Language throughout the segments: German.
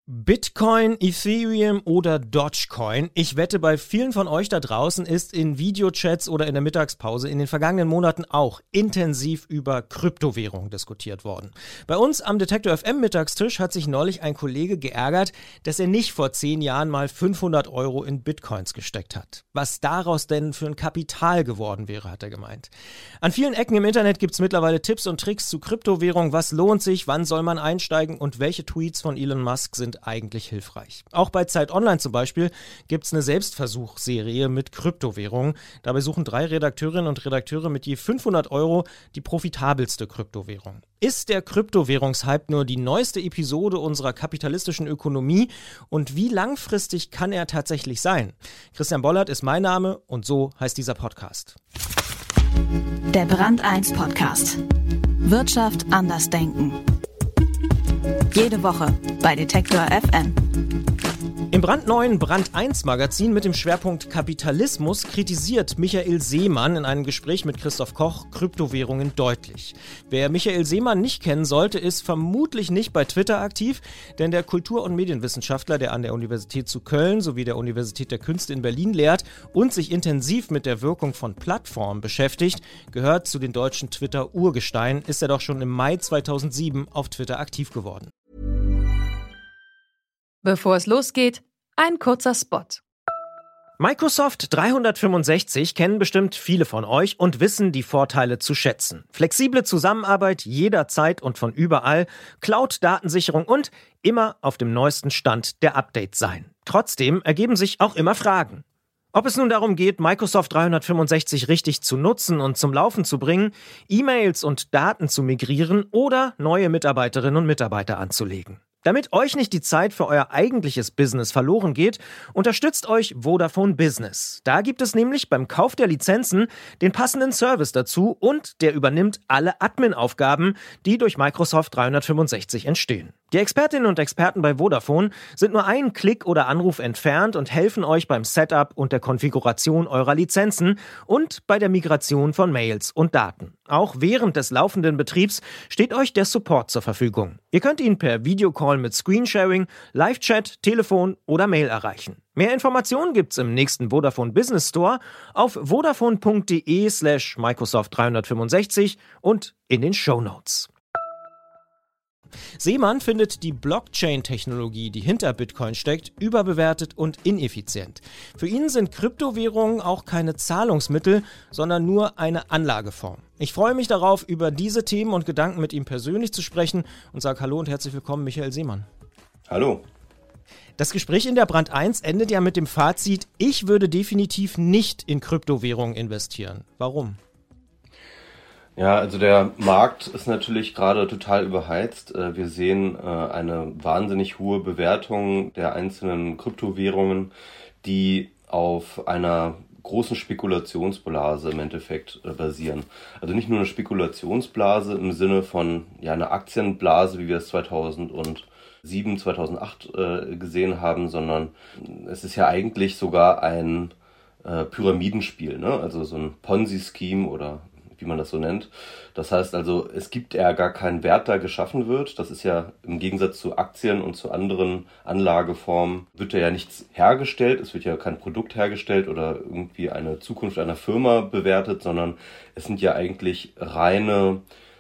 Bitcoin, Ethereum oder Dogecoin? Ich wette, bei vielen von euch da draußen ist in Videochats oder in der Mittagspause in den vergangenen Monaten auch intensiv über Kryptowährungen diskutiert worden. Bei uns am Detektor FM Mittagstisch hat sich neulich ein Kollege geärgert, dass er nicht vor 10 Jahren mal 500 € in Bitcoins gesteckt hat. Was daraus denn für ein Kapital geworden wäre, hat er gemeint. An vielen Ecken im Internet gibt es mittlerweile Tipps und Tricks zu Kryptowährungen. Was lohnt sich, wann soll man einsteigen und welche Tweets von Elon Musk sind eigentlich hilfreich. Auch bei Zeit Online zum Beispiel gibt es eine Selbstversuchsserie mit Kryptowährungen. Dabei suchen 3 Redakteurinnen und Redakteure mit je 500 € die profitabelste Kryptowährung. Ist der Kryptowährungshype nur die neueste Episode unserer kapitalistischen Ökonomie und wie langfristig kann er tatsächlich sein? Christian Bollert ist mein Name und so heißt dieser Podcast. Der Brand 1 Podcast. Wirtschaft anders denken. Jede Woche bei Detektor FM. Im brandneuen Brand 1 Magazin mit dem Schwerpunkt Kapitalismus kritisiert Michael Seemann in einem Gespräch mit Christoph Koch Kryptowährungen deutlich. Wer Michael Seemann nicht kennen sollte, ist vermutlich nicht bei Twitter aktiv, denn der Kultur- und Medienwissenschaftler, der an der Universität zu Köln sowie der Universität der Künste in Berlin lehrt und sich intensiv mit der Wirkung von Plattformen beschäftigt, gehört zu den deutschen Twitter-Urgesteinen, ist er doch schon im Mai 2007 auf Twitter aktiv geworden. Bevor es losgeht, ein kurzer Spot. Microsoft 365 kennen bestimmt viele von euch und wissen die Vorteile zu schätzen. Flexible Zusammenarbeit jederzeit und von überall, Cloud-Datensicherung und immer auf dem neuesten Stand der Updates sein. Trotzdem ergeben sich auch immer Fragen. Ob es nun darum geht, Microsoft 365 richtig zu nutzen und zum Laufen zu bringen, E-Mails und Daten zu migrieren oder neue Mitarbeiterinnen und Mitarbeiter anzulegen. Damit euch nicht die Zeit für euer eigentliches Business verloren geht, unterstützt euch Vodafone Business. Da gibt es nämlich beim Kauf der Lizenzen den passenden Service dazu und der übernimmt alle Admin-Aufgaben, die durch Microsoft 365 entstehen. Die Expertinnen und Experten bei Vodafone sind nur einen Klick oder Anruf entfernt und helfen euch beim Setup und der Konfiguration eurer Lizenzen und bei der Migration von Mails und Daten. Auch während des laufenden Betriebs steht euch der Support zur Verfügung. Ihr könnt ihn per Videocall mit Screensharing, Live-Chat, Telefon oder Mail erreichen. Mehr Informationen gibt's im nächsten Vodafone Business Store auf vodafone.de/Microsoft 365 und in den Shownotes. Seemann findet die Blockchain-Technologie, die hinter Bitcoin steckt, überbewertet und ineffizient. Für ihn sind Kryptowährungen auch keine Zahlungsmittel, sondern nur eine Anlageform. Ich freue mich darauf, über diese Themen und Gedanken mit ihm persönlich zu sprechen und sage Hallo und herzlich willkommen, Michael Seemann. Hallo. Das Gespräch in der Brand 1 endet ja mit dem Fazit, ich würde definitiv nicht in Kryptowährungen investieren. Warum? Ja, also der Markt ist natürlich gerade total überheizt. Wir sehen eine wahnsinnig hohe Bewertung der einzelnen Kryptowährungen, die auf einer großen Spekulationsblase im Endeffekt basieren. Also nicht nur eine Spekulationsblase im Sinne von einer Aktienblase, wie wir es 2007, 2008 gesehen haben, sondern es ist ja eigentlich sogar ein Pyramidenspiel, ne? Also so ein Ponzi-Scheme oder wie man das so nennt. Das heißt also, es gibt ja gar keinen Wert, der geschaffen wird. Das ist ja im Gegensatz zu Aktien und zu anderen Anlageformen, wird ja nichts hergestellt. Es wird ja kein Produkt hergestellt oder irgendwie eine Zukunft einer Firma bewertet, sondern es sind ja eigentlich reine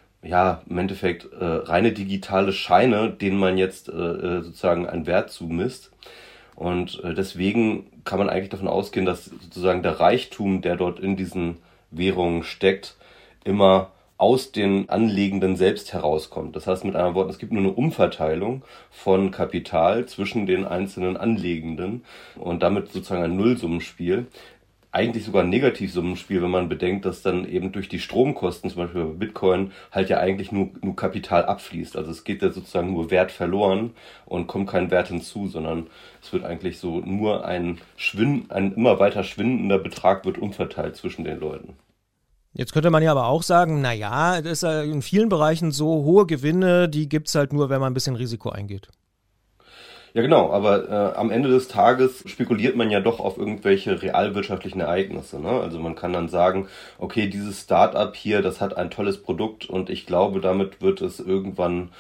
digitale Scheine, denen man jetzt sozusagen einen Wert zumisst. Und deswegen kann man eigentlich davon ausgehen, dass sozusagen der Reichtum, der dort in diesen Währungen steckt, immer aus den Anlegenden selbst herauskommt. Das heißt mit anderen Worten, es gibt nur eine Umverteilung von Kapital zwischen den einzelnen Anlegenden und damit sozusagen ein Nullsummenspiel. Eigentlich sogar ein Negativsummenspiel, wenn man bedenkt, dass dann eben durch die Stromkosten, zum Beispiel bei Bitcoin, halt ja eigentlich nur Kapital abfließt. Also es geht ja sozusagen nur Wert verloren und kommt kein Wert hinzu, sondern es wird eigentlich so nur ein immer weiter schwindender Betrag wird umverteilt zwischen den Leuten. Jetzt könnte man ja aber auch sagen, naja, das ist ja in vielen Bereichen so hohe Gewinne, die gibt's halt nur, wenn man ein bisschen Risiko eingeht. Ja genau, aber am Ende des Tages spekuliert man ja doch auf irgendwelche realwirtschaftlichen Ereignisse, ne? Also man kann dann sagen, okay, dieses Start-up hier, das hat ein tolles Produkt und ich glaube, damit wird es irgendwann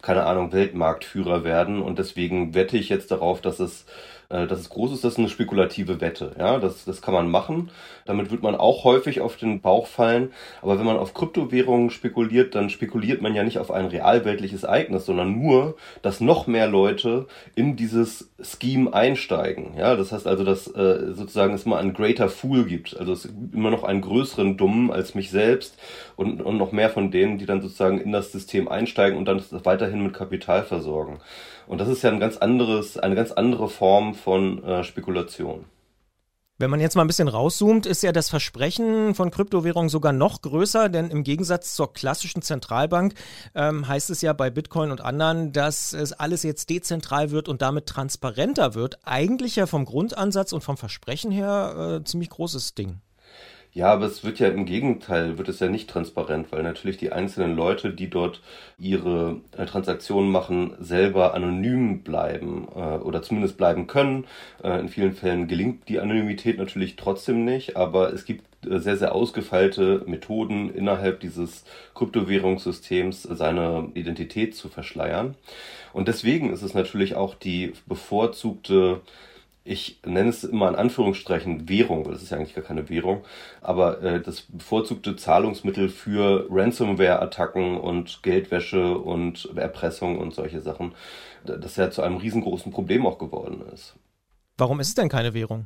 keine Ahnung, Weltmarktführer werden und deswegen wette ich jetzt darauf, dass es groß ist. Das ist eine spekulative Wette. Ja, das kann man machen. Damit wird man auch häufig auf den Bauch fallen. Aber wenn man auf Kryptowährungen spekuliert, dann spekuliert man ja nicht auf ein realweltliches Ereignis, sondern nur, dass noch mehr Leute in dieses Scheme einsteigen. Ja, das heißt also, dass sozusagen es immer einen greater fool gibt. Also es gibt immer noch einen größeren Dummen als mich selbst und noch mehr von denen, die dann sozusagen in das System einsteigen und dann das weiterhin mit Kapital versorgen. Und das ist ja eine ganz andere Form von Spekulation. Wenn man jetzt mal ein bisschen rauszoomt, ist ja das Versprechen von Kryptowährungen sogar noch größer, denn im Gegensatz zur klassischen Zentralbank heißt es ja bei Bitcoin und anderen, dass es alles jetzt dezentral wird und damit transparenter wird. Eigentlich ja vom Grundansatz und vom Versprechen her ziemlich großes Ding. Ja, aber es wird ja im Gegenteil, wird es ja nicht transparent, weil natürlich die einzelnen Leute, die dort ihre Transaktionen machen, selber anonym bleiben oder zumindest bleiben können. In vielen Fällen gelingt die Anonymität natürlich trotzdem nicht, aber es gibt sehr, sehr ausgefeilte Methoden innerhalb dieses Kryptowährungssystems, seine Identität zu verschleiern. Und deswegen ist es natürlich auch die bevorzugte, ich nenne es immer in Anführungsstrichen Währung, weil das ist ja eigentlich gar keine Währung, aber das bevorzugte Zahlungsmittel für Ransomware-Attacken und Geldwäsche und Erpressung und solche Sachen, das ja zu einem riesengroßen Problem auch geworden ist. Warum ist es denn keine Währung?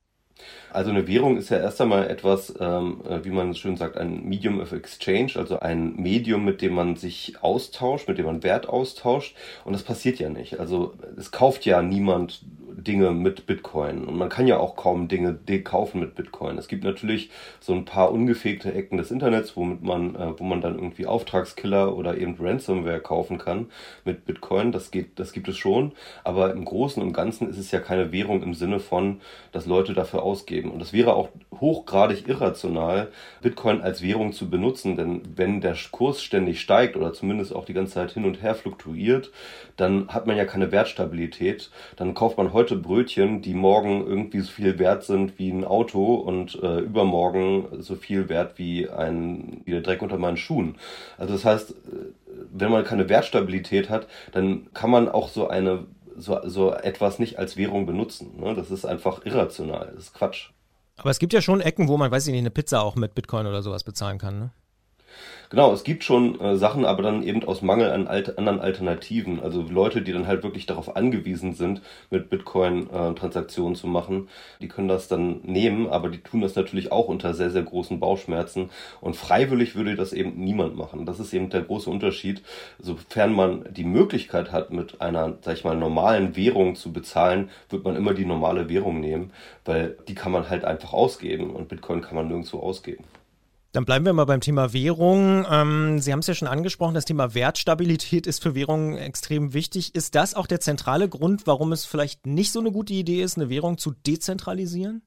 Also eine Währung ist ja erst einmal etwas, wie man schön sagt, ein Medium of Exchange, also ein Medium, mit dem man sich austauscht, mit dem man Wert austauscht. Und das passiert ja nicht. Also es kauft ja niemand Dinge mit Bitcoin. Und man kann ja auch kaum Dinge kaufen mit Bitcoin. Es gibt natürlich so ein paar ungefegte Ecken des Internets, wo man dann irgendwie Auftragskiller oder eben Ransomware kaufen kann mit Bitcoin. Das gibt es schon. Aber im Großen und Ganzen ist es ja keine Währung im Sinne von, dass Leute dafür ausgeben. Und es wäre auch hochgradig irrational, Bitcoin als Währung zu benutzen, denn wenn der Kurs ständig steigt oder zumindest auch die ganze Zeit hin und her fluktuiert, dann hat man ja keine Wertstabilität. Dann kauft man heute Brötchen, die morgen irgendwie so viel wert sind wie ein Auto und übermorgen so viel wert wie der Dreck unter meinen Schuhen. Also das heißt, wenn man keine Wertstabilität hat, dann kann man auch so etwas nicht als Währung benutzen. Ne? Das ist einfach irrational, das ist Quatsch. Aber es gibt ja schon Ecken, wo man, weiß ich nicht, eine Pizza auch mit Bitcoin oder sowas bezahlen kann, ne? Genau, es gibt schon Sachen, aber dann eben aus Mangel an anderen Alternativen. Also Leute, die dann halt wirklich darauf angewiesen sind, mit Bitcoin Transaktionen zu machen, die können das dann nehmen, aber die tun das natürlich auch unter sehr, sehr großen Bauchschmerzen. Und freiwillig würde das eben niemand machen. Das ist eben der große Unterschied. Sofern man die Möglichkeit hat, mit einer, sag ich mal, normalen Währung zu bezahlen, wird man immer die normale Währung nehmen, weil die kann man halt einfach ausgeben und Bitcoin kann man nirgendwo ausgeben. Dann bleiben wir mal beim Thema Währung. Sie haben es ja schon angesprochen, das Thema Wertstabilität ist für Währungen extrem wichtig. Ist das auch der zentrale Grund, warum es vielleicht nicht so eine gute Idee ist, eine Währung zu dezentralisieren?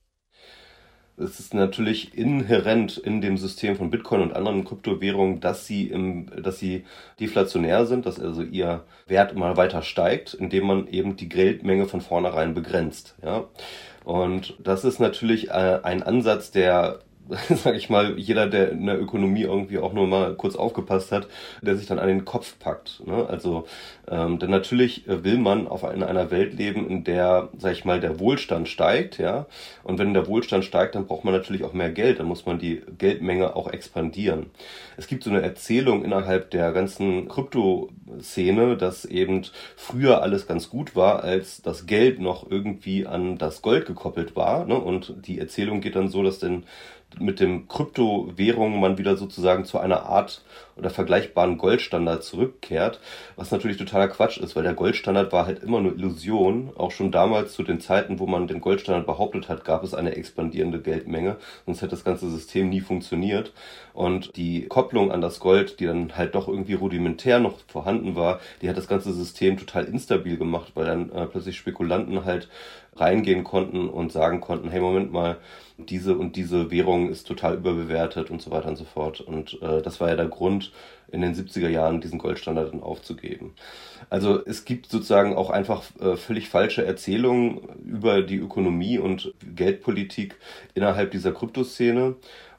Es ist natürlich inhärent in dem System von Bitcoin und anderen Kryptowährungen, dass sie deflationär sind, dass also ihr Wert immer weiter steigt, indem man eben die Geldmenge von vornherein begrenzt. Ja? Und das ist natürlich ein Ansatz, der, sag ich mal, jeder, der in der Ökonomie irgendwie auch nur mal kurz aufgepasst hat, der sich dann an den Kopf packt. Ne? Also, denn natürlich will man in einer Welt leben, in der, sag ich mal, der Wohlstand steigt, ja. Und wenn der Wohlstand steigt, dann braucht man natürlich auch mehr Geld. Dann muss man die Geldmenge auch expandieren. Es gibt so eine Erzählung innerhalb der ganzen Kryptoszene, dass eben früher alles ganz gut war, als das Geld noch irgendwie an das Gold gekoppelt war. Ne? Und die Erzählung geht dann so, dass denn mit dem Kryptowährungen man wieder sozusagen zu einer Art oder vergleichbaren Goldstandard zurückkehrt, was natürlich totaler Quatsch ist, weil der Goldstandard war halt immer nur Illusion. Auch schon damals zu den Zeiten, wo man den Goldstandard behauptet hat, gab es eine expandierende Geldmenge, sonst hätte das ganze System nie funktioniert. Und die Kopplung an das Gold, die dann halt doch irgendwie rudimentär noch vorhanden war, die hat das ganze System total instabil gemacht, weil dann plötzlich Spekulanten halt reingehen konnten und sagen konnten, hey, Moment mal, diese und diese Währung ist total überbewertet und so weiter und so fort. Und das war ja der Grund, in den 70er Jahren diesen Goldstandard dann aufzugeben. Also es gibt sozusagen auch einfach völlig falsche Erzählungen über die Ökonomie und Geldpolitik innerhalb dieser Kryptoszene.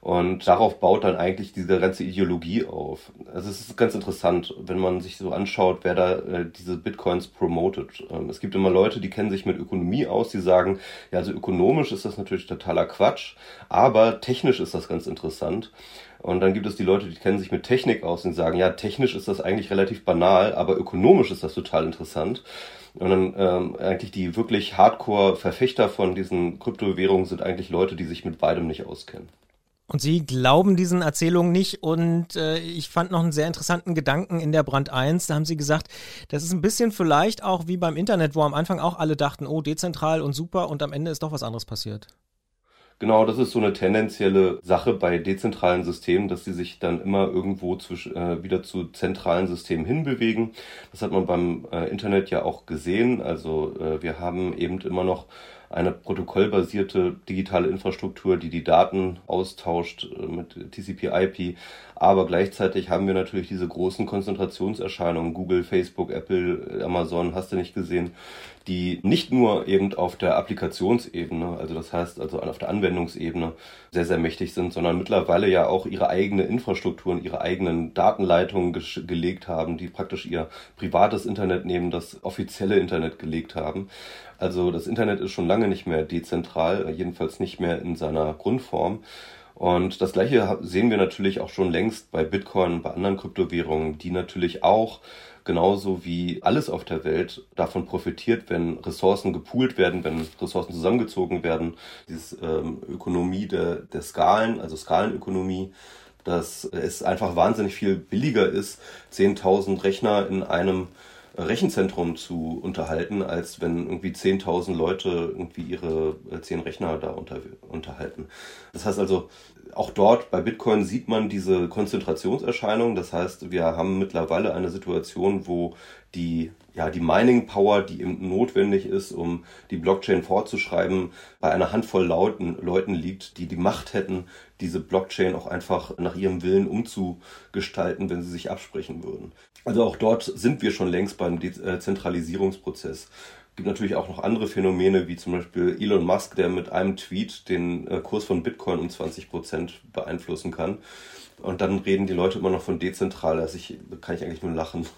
Und darauf baut dann eigentlich diese ganze Ideologie auf. Also es ist ganz interessant, wenn man sich so anschaut, wer da diese Bitcoins promotet. Es gibt immer Leute, die kennen sich mit Ökonomie aus, die sagen, ja, also ökonomisch ist das natürlich totaler Quatsch, aber technisch ist das ganz interessant. Und dann gibt es die Leute, die kennen sich mit Technik aus und sagen, ja, technisch ist das eigentlich relativ banal, aber ökonomisch ist das total interessant. Und dann eigentlich die wirklich Hardcore-Verfechter von diesen Kryptowährungen sind eigentlich Leute, die sich mit beidem nicht auskennen. Und Sie glauben diesen Erzählungen nicht und ich fand noch einen sehr interessanten Gedanken in der Brand 1, da haben Sie gesagt, das ist ein bisschen vielleicht auch wie beim Internet, wo am Anfang auch alle dachten, oh, dezentral und super und am Ende ist doch was anderes passiert. Genau, das ist so eine tendenzielle Sache bei dezentralen Systemen, dass sie sich dann immer irgendwo wieder zu zentralen Systemen hinbewegen. Das hat man beim Internet ja auch gesehen. Also wir haben eben immer noch eine protokollbasierte digitale Infrastruktur, die Daten austauscht mit TCP/IP. Aber gleichzeitig haben wir natürlich diese großen Konzentrationserscheinungen, Google, Facebook, Apple, Amazon, hast du nicht gesehen, die nicht nur eben auf der Applikationsebene, also das heißt also auf der Anwendungsebene sehr, sehr mächtig sind, sondern mittlerweile ja auch ihre eigene Infrastrukturen, ihre eigenen Datenleitungen gelegt haben, die praktisch ihr privates Internet neben das offizielle Internet gelegt haben. Also das Internet ist schon lange nicht mehr dezentral, jedenfalls nicht mehr in seiner Grundform. Und das Gleiche sehen wir natürlich auch schon längst bei Bitcoin und bei anderen Kryptowährungen, die natürlich auch genauso wie alles auf der Welt davon profitiert, wenn Ressourcen gepoolt werden, wenn Ressourcen zusammengezogen werden. Diese Ökonomie der Skalen, also Skalenökonomie, dass es einfach wahnsinnig viel billiger ist, 10.000 Rechner in einem Rechenzentrum zu unterhalten, als wenn irgendwie 10.000 Leute irgendwie ihre 10 Rechner da unterhalten. Das heißt also, auch dort bei Bitcoin sieht man diese Konzentrationserscheinung. Das heißt, wir haben mittlerweile eine Situation, wo die Mining Power, die eben notwendig ist, um die Blockchain fortzuschreiben, bei einer Handvoll Leuten liegt, die die Macht hätten, diese Blockchain auch einfach nach ihrem Willen umzugestalten, wenn sie sich absprechen würden. Also auch dort sind wir schon längst beim Dezentralisierungsprozess. Es gibt natürlich auch noch andere Phänomene, wie zum Beispiel Elon Musk, der mit einem Tweet den Kurs von Bitcoin um 20% beeinflussen kann. Und dann reden die Leute immer noch von dezentral. Da kann ich eigentlich nur lachen.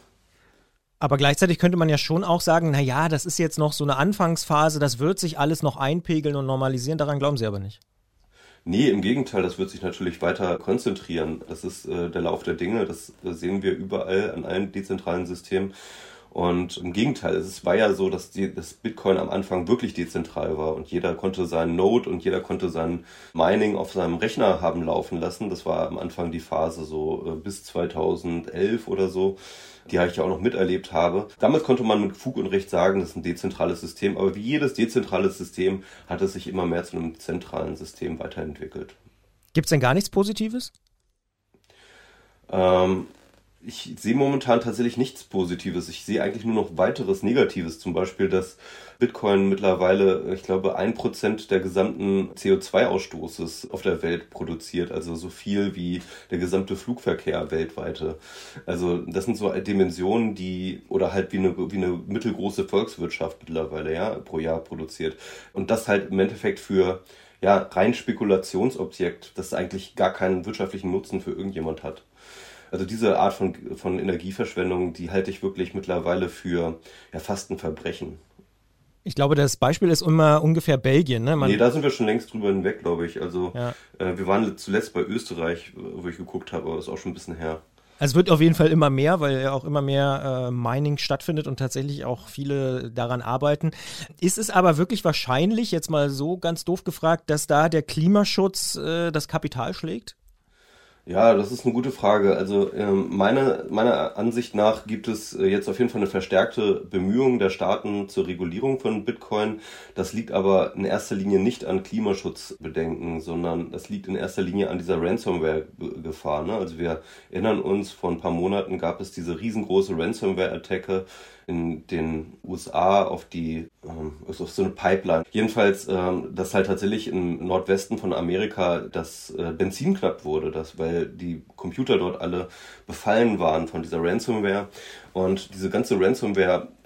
Aber gleichzeitig könnte man ja schon auch sagen, naja, das ist jetzt noch so eine Anfangsphase, das wird sich alles noch einpegeln und normalisieren, daran glauben Sie aber nicht. Nee, im Gegenteil, das wird sich natürlich weiter konzentrieren. Das ist der Lauf der Dinge, das sehen wir überall an allen dezentralen Systemen. Und im Gegenteil, es war ja so, dass das Bitcoin am Anfang wirklich dezentral war und jeder konnte seinen Node und jeder konnte sein Mining auf seinem Rechner haben laufen lassen. Das war am Anfang die Phase so bis 2011 oder so, die ich auch noch miterlebt habe. Damals konnte man mit Fug und Recht sagen, das ist ein dezentrales System, aber wie jedes dezentrale System hat es sich immer mehr zu einem zentralen System weiterentwickelt. Gibt es denn gar nichts Positives? Ich sehe momentan tatsächlich nichts Positives. Ich sehe eigentlich nur noch weiteres Negatives. Zum Beispiel, dass Bitcoin mittlerweile, ich glaube, 1% der gesamten CO2-Ausstoßes auf der Welt produziert. Also so viel wie der gesamte Flugverkehr weltweite. Also das sind so Dimensionen, oder halt wie eine mittelgroße Volkswirtschaft mittlerweile, ja, pro Jahr produziert. Und das halt im Endeffekt für rein Spekulationsobjekt, das eigentlich gar keinen wirtschaftlichen Nutzen für irgendjemand hat. Also diese Art von Energieverschwendung, die halte ich wirklich mittlerweile für fast ein Verbrechen. Ich glaube, das Beispiel ist immer ungefähr Belgien, ne? Nee, da sind wir schon längst drüber hinweg, glaube ich. Also wir waren zuletzt bei Österreich, wo ich geguckt habe, aber das ist auch schon ein bisschen her. Also es wird auf jeden Fall immer mehr, weil ja auch immer mehr Mining stattfindet und tatsächlich auch viele daran arbeiten. Ist es aber wirklich wahrscheinlich, jetzt mal so ganz doof gefragt, dass da der Klimaschutz das Kapital schlägt? Ja, das ist eine gute Frage. Also meiner Ansicht nach gibt es jetzt auf jeden Fall eine verstärkte Bemühung der Staaten zur Regulierung von Bitcoin. Das liegt aber in erster Linie nicht an Klimaschutzbedenken, sondern das liegt in erster Linie an dieser Ransomware-Gefahr. Ne? Also wir erinnern uns, vor ein paar Monaten gab es diese riesengroße Ransomware-Attacke in den USA auf so eine Pipeline. Jedenfalls, dass halt tatsächlich im Nordwesten von Amerika das Benzin knapp wurde, weil die Computer dort alle befallen waren von dieser Ransomware. Und diese ganze Ransomware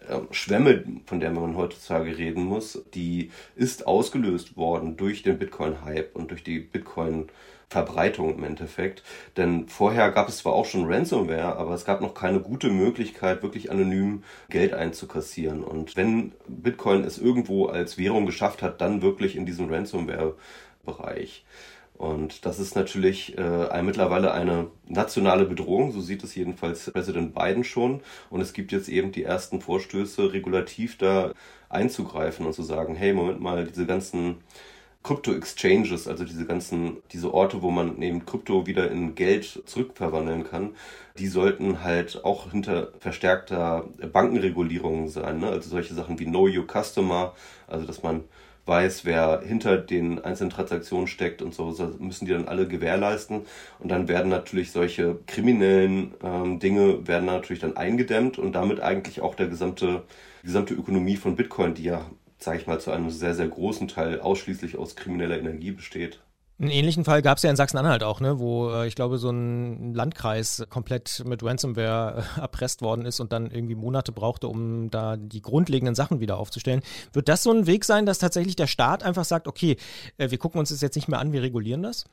Schwemme, von der man heutzutage reden muss, die ist ausgelöst worden durch den Bitcoin-Hype und durch die Bitcoin-Verbreitung im Endeffekt. Denn vorher gab es zwar auch schon Ransomware, aber es gab noch keine gute Möglichkeit, wirklich anonym Geld einzukassieren. Und wenn Bitcoin es irgendwo als Währung geschafft hat, dann wirklich in diesem Ransomware-Bereich. Und das ist natürlich mittlerweile eine nationale Bedrohung, so sieht es jedenfalls Präsident Biden schon. Und es gibt jetzt eben die ersten Vorstöße, regulativ da einzugreifen und zu sagen, hey, Moment mal, diese ganzen Krypto-Exchanges, also diese Orte, wo man eben Krypto wieder in Geld zurückverwandeln kann, die sollten halt auch hinter verstärkter Bankenregulierung sein, ne? Also solche Sachen wie Know Your Customer, also dass man weiß, wer hinter den einzelnen Transaktionen steckt und so müssen die dann alle gewährleisten. Und dann werden natürlich solche kriminellen Dinge werden natürlich dann eingedämmt und damit eigentlich auch die gesamte Ökonomie von Bitcoin, die ja, sage ich mal, zu einem sehr, sehr großen Teil ausschließlich aus krimineller Energie besteht. Einen ähnlichen Fall gab es ja in Sachsen-Anhalt auch, ne, wo ich glaube, so ein Landkreis komplett mit Ransomware erpresst worden ist und dann irgendwie Monate brauchte, um da die grundlegenden Sachen wieder aufzustellen. Wird das so ein Weg sein, dass tatsächlich der Staat einfach sagt, okay, wir gucken uns das jetzt nicht mehr an, wir regulieren das?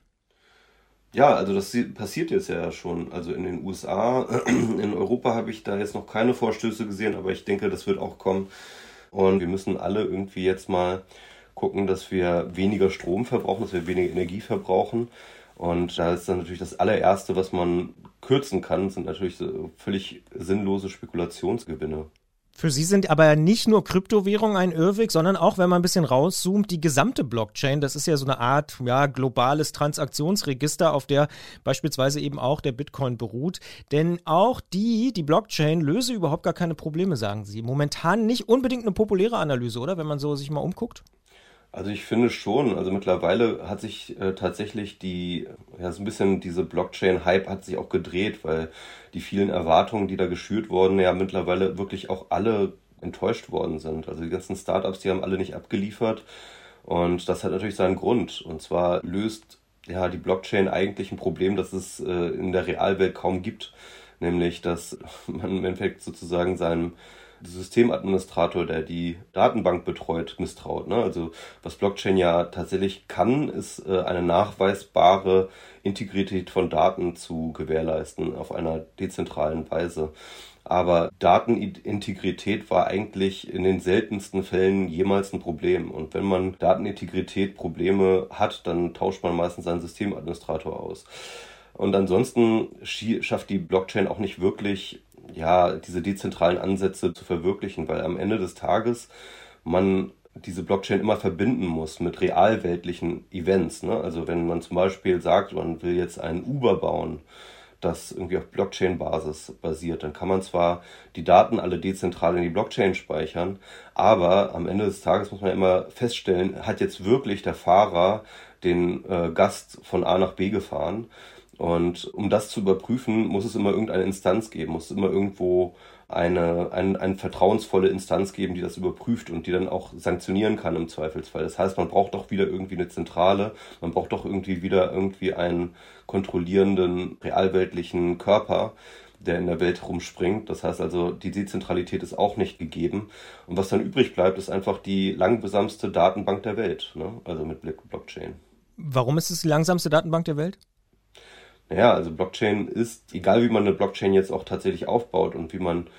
Ja, also das passiert jetzt ja schon. Also in den USA, in Europa habe ich da jetzt noch keine Vorstöße gesehen, aber ich denke, das wird auch kommen. Und wir müssen alle irgendwie jetzt mal gucken, dass wir weniger Strom verbrauchen, dass wir weniger Energie verbrauchen. Und da ist dann natürlich das allererste, was man kürzen kann, sind natürlich so völlig sinnlose Spekulationsgewinne. Für Sie sind aber nicht nur Kryptowährungen ein Irrweg, sondern auch, wenn man ein bisschen rauszoomt, die gesamte Blockchain. Das ist ja so eine Art globales Transaktionsregister, auf der beispielsweise eben auch der Bitcoin beruht. Denn auch die Blockchain löse überhaupt gar keine Probleme, sagen Sie. Momentan nicht unbedingt eine populäre Analyse, oder? Wenn man so sich mal umguckt. Also ich finde schon, also mittlerweile hat sich tatsächlich so ein bisschen diese Blockchain-Hype hat sich auch gedreht, weil die vielen Erwartungen, die da geschürt wurden, ja mittlerweile wirklich auch alle enttäuscht worden sind. Also die ganzen Startups, die haben alle nicht abgeliefert und das hat natürlich seinen Grund. Und zwar löst die Blockchain eigentlich ein Problem, das es in der Realwelt kaum gibt, nämlich dass man im Endeffekt sozusagen seinem Systemadministrator, der die Datenbank betreut, misstraut. Ne? Also was Blockchain ja tatsächlich kann, ist eine nachweisbare Integrität von Daten zu gewährleisten auf einer dezentralen Weise. Aber Datenintegrität war eigentlich in den seltensten Fällen jemals ein Problem. Und wenn man Datenintegrität Probleme hat, dann tauscht man meistens seinen Systemadministrator aus. Und ansonsten schafft die Blockchain auch nicht wirklich diese dezentralen Ansätze zu verwirklichen, weil am Ende des Tages man diese Blockchain immer verbinden muss mit realweltlichen Events. Ne? Also wenn man zum Beispiel sagt, man will jetzt ein Uber bauen, das irgendwie auf Blockchain-Basis basiert, dann kann man zwar die Daten alle dezentral in die Blockchain speichern, aber am Ende des Tages muss man immer feststellen, hat jetzt wirklich der Fahrer den Gast von A nach B gefahren? Und um das zu überprüfen, muss es immer irgendeine Instanz geben, muss es immer irgendwo eine vertrauensvolle Instanz geben, die das überprüft und die dann auch sanktionieren kann im Zweifelsfall. Das heißt, man braucht doch wieder irgendwie eine Zentrale, man braucht doch irgendwie einen kontrollierenden, realweltlichen Körper, der in der Welt rumspringt. Das heißt also, die Dezentralität ist auch nicht gegeben. Und was dann übrig bleibt, ist einfach die langsamste Datenbank der Welt, ne? Also mit Blockchain. Warum ist es die langsamste Datenbank der Welt? Naja, also Blockchain ist, egal wie man eine Blockchain jetzt auch tatsächlich aufbaut und wie man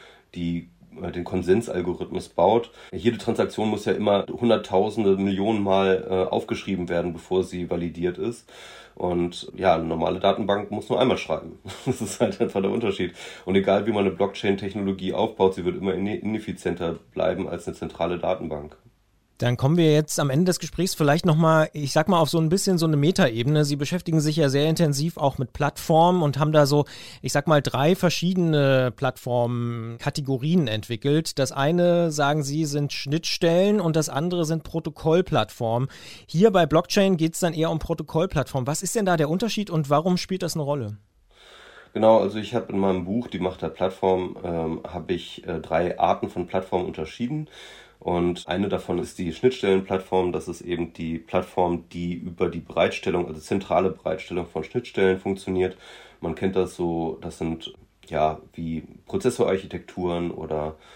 den Konsensalgorithmus baut, jede Transaktion muss ja immer hunderttausende, Millionen Mal aufgeschrieben werden, bevor sie validiert ist. Und eine normale Datenbank muss nur einmal schreiben. Das ist halt einfach der Unterschied. Und egal wie man eine Blockchain-Technologie aufbaut, sie wird immer ineffizienter bleiben als eine zentrale Datenbank. Dann kommen wir jetzt am Ende des Gesprächs vielleicht nochmal, ich sag mal, auf so ein bisschen so eine Metaebene. Sie beschäftigen sich ja sehr intensiv auch mit Plattformen und haben da so, ich sag mal, 3 verschiedene Plattformkategorien entwickelt. Das eine, sagen Sie, sind Schnittstellen und das andere sind Protokollplattformen. Hier bei Blockchain geht es dann eher um Protokollplattformen. Was ist denn da der Unterschied und warum spielt das eine Rolle? Genau, also ich habe in meinem Buch Die Macht der Plattform habe ich 3 Arten von Plattformen unterschieden. Und eine davon ist die Schnittstellenplattform. Das ist eben die Plattform, die über die Bereitstellung, also zentrale Bereitstellung von Schnittstellen funktioniert. Man kennt das so, das sind wie Prozessorarchitekturen oder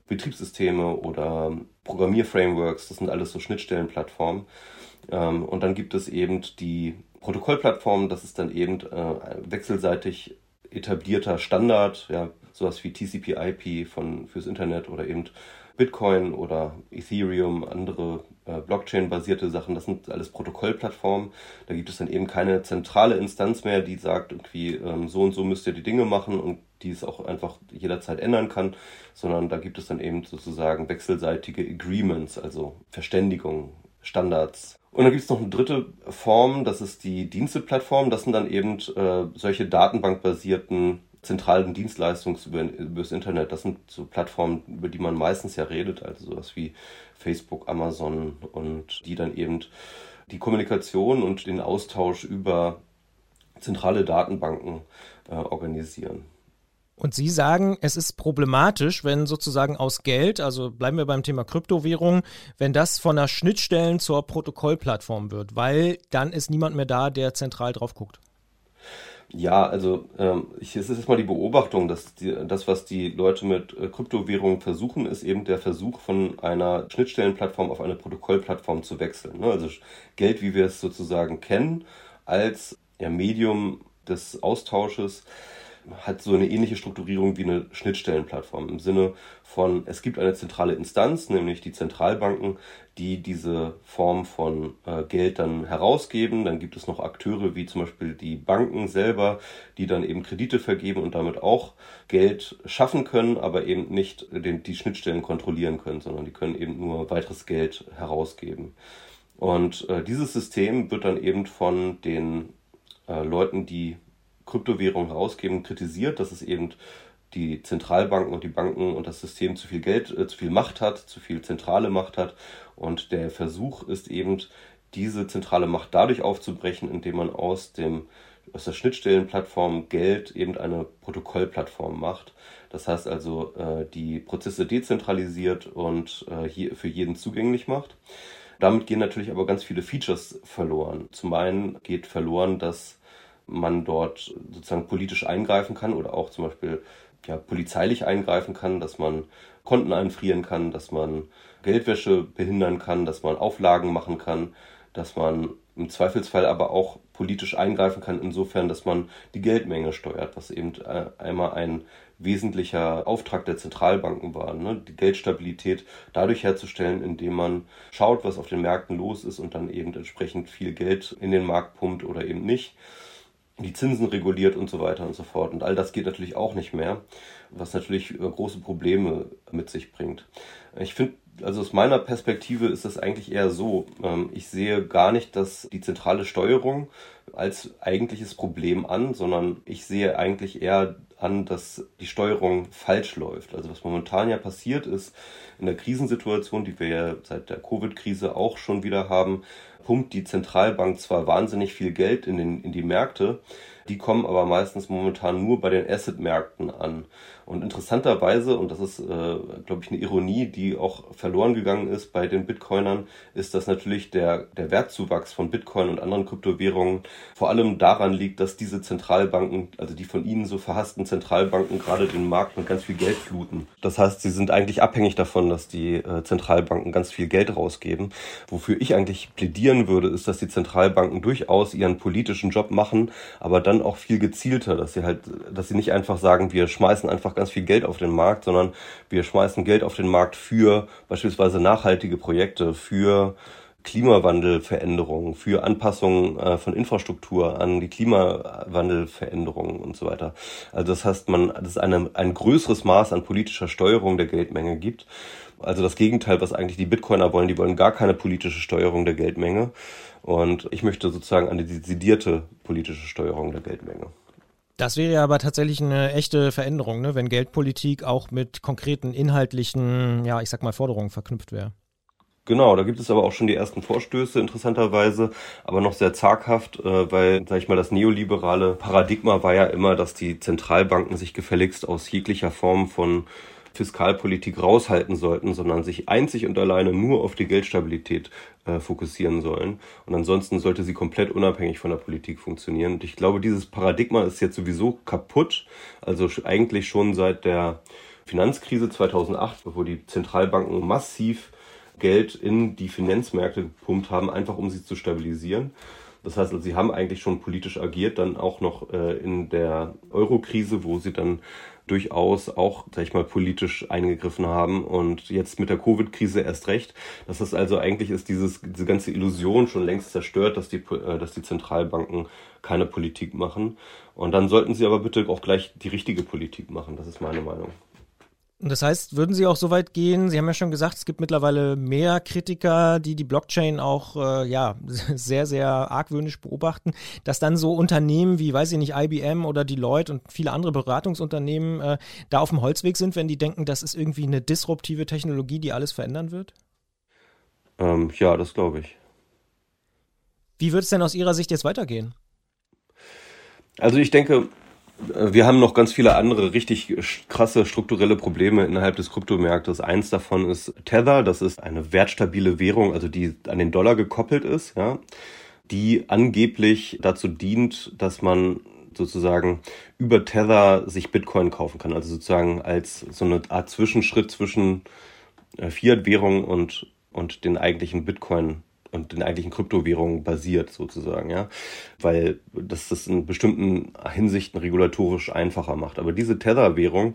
Betriebssysteme oder Programmierframeworks, das sind alles so Schnittstellenplattformen. Und dann gibt es eben die Protokollplattform, das ist dann eben wechselseitig etablierter Standard, ja, sowas wie TCP/IP fürs Internet oder eben Bitcoin oder Ethereum, andere Blockchain-basierte Sachen, das sind alles Protokollplattformen. Da gibt es dann eben keine zentrale Instanz mehr, die sagt, irgendwie so und so müsst ihr die Dinge machen und die es auch einfach jederzeit ändern kann, sondern da gibt es dann eben sozusagen wechselseitige Agreements, also Verständigungen, Standards. Und dann gibt es noch eine dritte Form, das ist die Diensteplattform. Das sind dann eben solche datenbankbasierten zentralen Dienstleistungen über das Internet. Das sind so Plattformen, über die man meistens ja redet, also sowas wie Facebook, Amazon und die dann eben die Kommunikation und den Austausch über zentrale Datenbanken organisieren. Und Sie sagen, es ist problematisch, wenn sozusagen aus Geld, also bleiben wir beim Thema Kryptowährung, wenn das von der Schnittstellen zur Protokollplattform wird, weil dann ist niemand mehr da, der zentral drauf guckt. Ja, also es ist erstmal die Beobachtung, dass das, was die Leute mit Kryptowährungen versuchen, ist eben der Versuch von einer Schnittstellenplattform auf eine Protokollplattform zu wechseln. Ne? Also Geld, wie wir es sozusagen kennen, als Medium des Austausches, hat so eine ähnliche Strukturierung wie eine Schnittstellenplattform im Sinne von, es gibt eine zentrale Instanz, nämlich die Zentralbanken, die diese Form von Geld dann herausgeben. Dann gibt es noch Akteure wie zum Beispiel die Banken selber, die dann eben Kredite vergeben und damit auch Geld schaffen können, aber eben nicht die Schnittstellen kontrollieren können, sondern die können eben nur weiteres Geld herausgeben. Und dieses System wird dann eben von den Leuten, die Kryptowährungen herausgeben, kritisiert, dass es eben die Zentralbanken und die Banken und das System zu viel Geld, zu viel Macht hat, zu viel zentrale Macht hat. Und der Versuch ist eben, diese zentrale Macht dadurch aufzubrechen, indem man aus der Schnittstellenplattform Geld eben eine Protokollplattform macht. Das heißt also, die Prozesse dezentralisiert und für jeden zugänglich macht. Damit gehen natürlich aber ganz viele Features verloren. Zum einen geht verloren, dass man dort sozusagen politisch eingreifen kann oder auch zum Beispiel polizeilich eingreifen kann, dass man Konten einfrieren kann, dass man Geldwäsche behindern kann, dass man Auflagen machen kann, dass man im Zweifelsfall aber auch politisch eingreifen kann, insofern, dass man die Geldmenge steuert, was eben einmal ein wesentlicher Auftrag der Zentralbanken war, ne? Die Geldstabilität dadurch herzustellen, indem man schaut, was auf den Märkten los ist und dann eben entsprechend viel Geld in den Markt pumpt oder eben nicht. Die Zinsen reguliert und so weiter und so fort. Und all das geht natürlich auch nicht mehr, was natürlich große Probleme mit sich bringt. Ich finde, also aus meiner Perspektive ist das eigentlich eher so. Ich sehe gar nicht, dass die zentrale Steuerung als eigentliches Problem an, sondern ich sehe eigentlich eher an, dass die Steuerung falsch läuft. Also was momentan ja passiert ist, in der Krisensituation, die wir ja seit der Covid-Krise auch schon wieder haben, pumpt die Zentralbank zwar wahnsinnig viel Geld in die Märkte, die kommen aber meistens momentan nur bei den Asset-Märkten an. Und interessanterweise, und das ist, glaube ich, eine Ironie, die auch verloren gegangen ist bei den Bitcoinern, ist, dass natürlich der Wertzuwachs von Bitcoin und anderen Kryptowährungen vor allem daran liegt, dass diese Zentralbanken, also die von ihnen so verhassten Zentralbanken, gerade den Markt mit ganz viel Geld fluten. Das heißt, sie sind eigentlich abhängig davon, dass die Zentralbanken ganz viel Geld rausgeben. Wofür ich eigentlich plädieren würde, ist, dass die Zentralbanken durchaus ihren politischen Job machen, aber dann auch viel gezielter, dass sie nicht einfach sagen, wir schmeißen einfach ganz viel Geld auf den Markt, sondern wir schmeißen Geld auf den Markt für beispielsweise nachhaltige Projekte, für Klimawandelveränderungen, für Anpassungen von Infrastruktur an die Klimawandelveränderungen und so weiter. Also das heißt, dass es ein größeres Maß an politischer Steuerung der Geldmenge gibt. Also das Gegenteil, was eigentlich die Bitcoiner wollen, die wollen gar keine politische Steuerung der Geldmenge. Und ich möchte sozusagen eine dezidierte politische Steuerung der Geldmenge. Das wäre ja aber tatsächlich eine echte Veränderung, ne? Wenn Geldpolitik auch mit konkreten inhaltlichen, Forderungen verknüpft wäre. Genau, da gibt es aber auch schon die ersten Vorstöße, interessanterweise, aber noch sehr zaghaft, weil, das neoliberale Paradigma war ja immer, dass die Zentralbanken sich gefälligst aus jeglicher Form von Fiskalpolitik raushalten sollten, sondern sich einzig und alleine nur auf die Geldstabilität fokussieren sollen. Und ansonsten sollte sie komplett unabhängig von der Politik funktionieren. Und ich glaube, dieses Paradigma ist jetzt sowieso kaputt. Also eigentlich schon seit der Finanzkrise 2008, wo die Zentralbanken massiv Geld in die Finanzmärkte gepumpt haben, einfach um sie zu stabilisieren. Das heißt, also, sie haben eigentlich schon politisch agiert, dann auch noch in der Euro-Krise, wo sie dann durchaus auch, sag ich mal, politisch eingegriffen haben und jetzt mit der Covid-Krise erst recht. Das heißt also, eigentlich ist diese ganze Illusion schon längst zerstört, dass die Zentralbanken keine Politik machen. Und dann sollten sie aber bitte auch gleich die richtige Politik machen. Das ist meine Meinung. Und das heißt, würden Sie auch so weit gehen, Sie haben ja schon gesagt, es gibt mittlerweile mehr Kritiker, die Blockchain auch sehr, sehr argwöhnisch beobachten, dass dann so Unternehmen wie, weiß ich nicht, IBM oder Deloitte und viele andere Beratungsunternehmen da auf dem Holzweg sind, wenn die denken, das ist irgendwie eine disruptive Technologie, die alles verändern wird? Ja, das glaube ich. Wie wird es denn aus Ihrer Sicht jetzt weitergehen? Also ich denke, wir haben noch ganz viele andere richtig krasse strukturelle Probleme innerhalb des Kryptomarktes. Eins davon ist Tether, das ist eine wertstabile Währung, also die an den Dollar gekoppelt ist, ja, die angeblich dazu dient, dass man sozusagen über Tether sich Bitcoin kaufen kann, also sozusagen als so eine Art Zwischenschritt zwischen Fiat-Währung und den eigentlichen Bitcoin und den eigentlichen Kryptowährungen basiert sozusagen, ja, weil das in bestimmten Hinsichten regulatorisch einfacher macht. Aber diese Tether-Währung,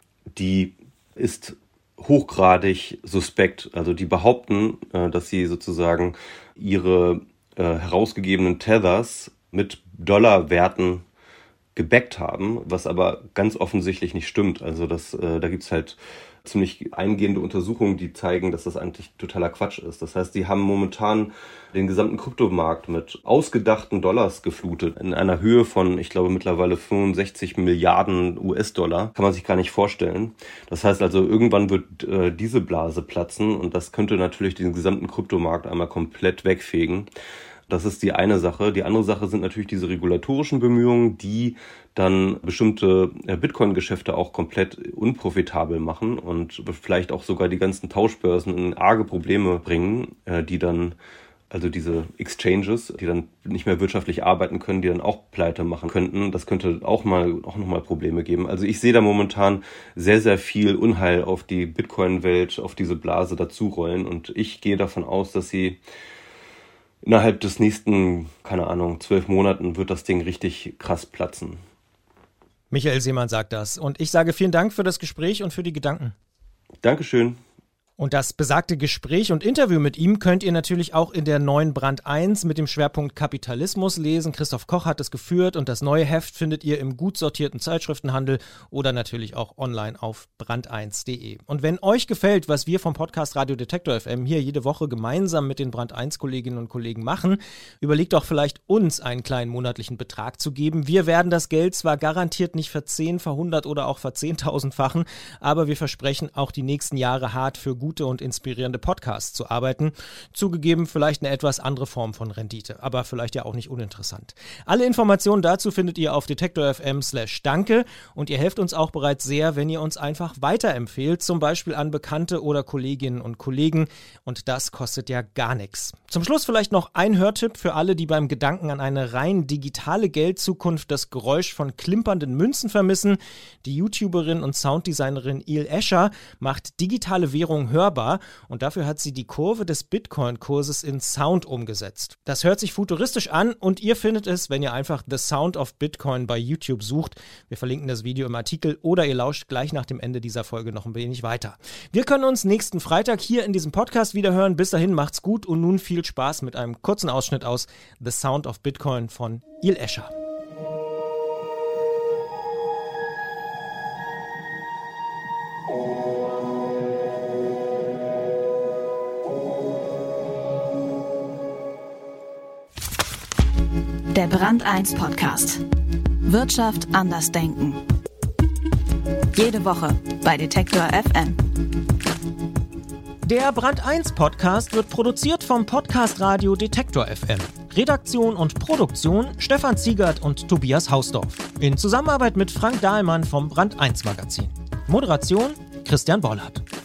die ist hochgradig suspekt. Also die behaupten, dass sie sozusagen ihre herausgegebenen Tethers mit Dollarwerten gebackt haben, was aber ganz offensichtlich nicht stimmt. Also da gibt's halt ziemlich eingehende Untersuchungen, die zeigen, dass das eigentlich totaler Quatsch ist. Das heißt, die haben momentan den gesamten Kryptomarkt mit ausgedachten Dollars geflutet. In einer Höhe von, ich glaube, mittlerweile 65 Milliarden US-Dollar. Kann man sich gar nicht vorstellen. Das heißt also, irgendwann wird diese Blase platzen und das könnte natürlich den gesamten Kryptomarkt einmal komplett wegfegen. Das ist die eine Sache. Die andere Sache sind natürlich diese regulatorischen Bemühungen, die dann bestimmte Bitcoin-Geschäfte auch komplett unprofitabel machen und vielleicht auch sogar die ganzen Tauschbörsen in arge Probleme bringen, die dann, also diese Exchanges, die dann nicht mehr wirtschaftlich arbeiten können, die dann auch pleite machen könnten. Das könnte auch nochmal Probleme geben. Also ich sehe da momentan sehr, sehr viel Unheil auf die Bitcoin-Welt, auf diese Blase dazurollen und ich gehe davon aus, dass sie innerhalb des nächsten, 12 Monaten wird das Ding richtig krass platzen. Michael Seemann sagt das. Und ich sage vielen Dank für das Gespräch und für die Gedanken. Dankeschön. Und das besagte Gespräch und Interview mit ihm könnt ihr natürlich auch in der neuen Brand 1 mit dem Schwerpunkt Kapitalismus lesen. Christoph Koch hat es geführt und das neue Heft findet ihr im gut sortierten Zeitschriftenhandel oder natürlich auch online auf brand1.de. Und wenn euch gefällt, was wir vom Podcast Radio Detektor FM hier jede Woche gemeinsam mit den Brand 1 Kolleginnen und Kollegen machen, überlegt doch vielleicht uns einen kleinen monatlichen Betrag zu geben. Wir werden das Geld zwar garantiert nicht ver10, ver100 oder auch ver10.000-fachen, aber wir versprechen auch die nächsten Jahre hart für gute und inspirierende Podcasts zu arbeiten. Zugegeben, vielleicht eine etwas andere Form von Rendite, aber vielleicht ja auch nicht uninteressant. Alle Informationen dazu findet ihr auf detektor.fm/danke und ihr helft uns auch bereits sehr, wenn ihr uns einfach weiterempfehlt, zum Beispiel an Bekannte oder Kolleginnen und Kollegen und das kostet ja gar nichts. Zum Schluss vielleicht noch ein Hörtipp für alle, die beim Gedanken an eine rein digitale Geldzukunft das Geräusch von klimpernden Münzen vermissen. Die YouTuberin und Sounddesignerin Il Escher macht digitale Währung hörbar und dafür hat sie die Kurve des Bitcoin-Kurses in Sound umgesetzt. Das hört sich futuristisch an und ihr findet es, wenn ihr einfach The Sound of Bitcoin bei YouTube sucht. Wir verlinken das Video im Artikel oder ihr lauscht gleich nach dem Ende dieser Folge noch ein wenig weiter. Wir können uns nächsten Freitag hier in diesem Podcast wieder hören. Bis dahin macht's gut und nun viel Spaß mit einem kurzen Ausschnitt aus The Sound of Bitcoin von Il Escher. Der Brand 1 Podcast. Wirtschaft anders denken. Jede Woche bei Detektor FM. Der Brand 1 Podcast wird produziert vom Podcast Radio Detektor FM. Redaktion und Produktion Stefan Ziegert und Tobias Hausdorf. In Zusammenarbeit mit Frank Dahlmann vom Brand 1 Magazin. Moderation Christian Bollert.